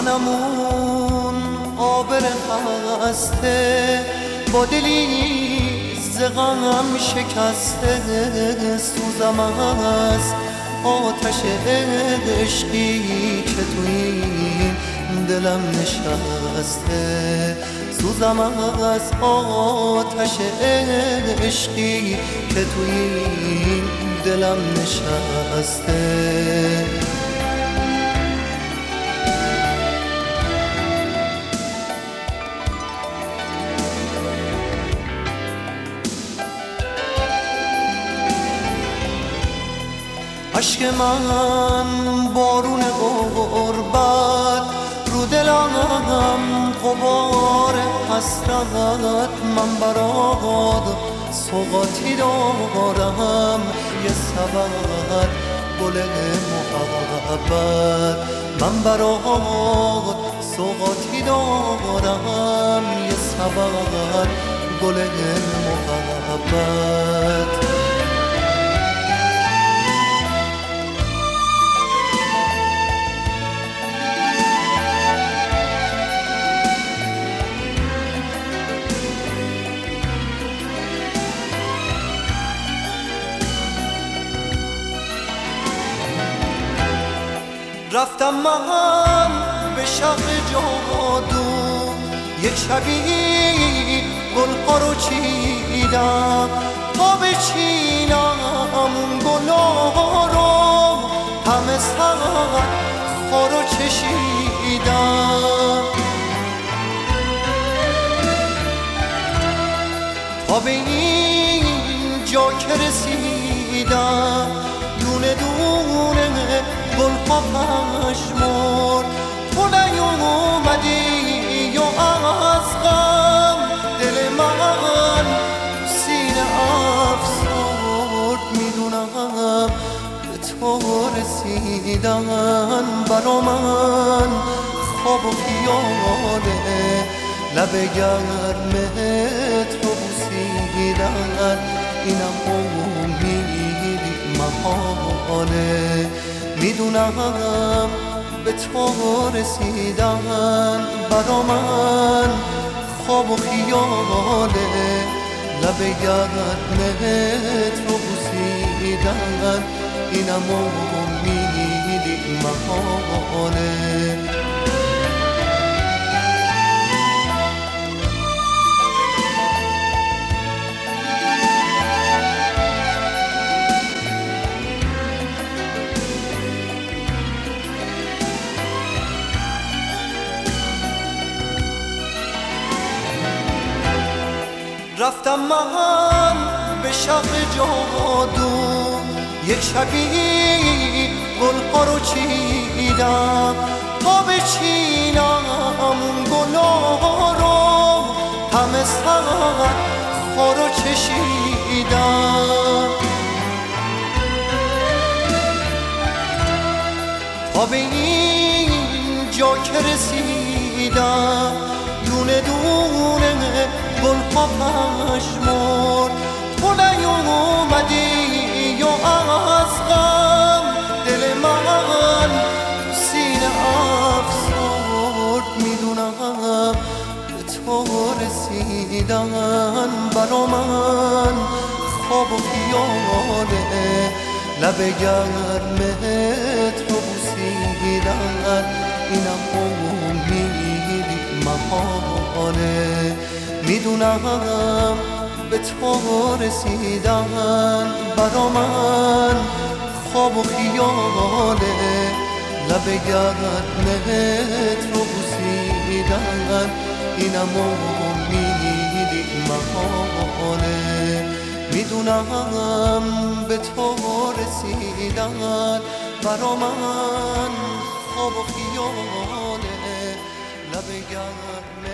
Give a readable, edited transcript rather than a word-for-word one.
منم اون عابر خسته با دلی ز غم شکسته، سوزم از آتش عشقی که تو این دلم نشسته، سوزم از آتش عشقی که تو این دلم نشسته. عشق من بارون غربت رو دلم غبار حسرت، من برات سوغاتی دارم یه سبد گل محبت، من برات سوغاتی دارم یه سبد گل محبت. رفتم من به شهر جادو، یک شبی گلها رو چیدم تا بچینم اون گلها رو، همه سر خار رو چشیدم تا به این جا که رسیدم، دونه دونه گلها پشمرد، تو نیومدی و از غم دل من سینه افسرد، میدونم به تو رسیدن برا من خواب و خیاله، لب گرمت رو بوسیدن اینم امیدی محاله، میدونم به تو رسیدن برا من خواب و خیاله، لب گرمت رو بوسیدن اینم امیدی محاله. رفتم من به شهر جادو، یک شبی گلها رو چیدم تا بچینم اون گلها رو، همه سر خار رو چشیدم تا به این جا که رسیدم، دونه دونه گلها پشمرد، تو نیومدی و از غم دل من سینه افسرد، میدونم به تو رسیدن برا من خواب و خیاله، لب گرمت رو بوسیدن اینم امیدی محاله، میدونم به تو رسیدن برا من خواب و خیاله، لب گرمت رو بوسیدن اینم امیدی محاله، میدونم به تو رسیدن برا من خواب و خیاله، لب گرمت